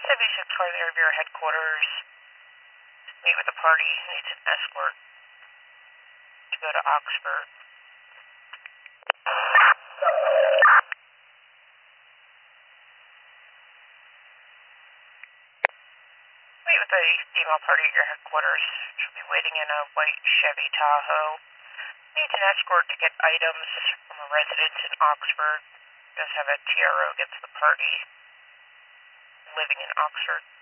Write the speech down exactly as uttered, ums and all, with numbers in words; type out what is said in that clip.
seventy-six car there of your headquarters. Meet with the party. Needs an escort to go to Oxford. Meet with a female party at your headquarters. She'll be waiting in a white Chevy Tahoe. Needs an escort to get items from a residence in Oxford. Does have a T R O against the party. Living in Oxford.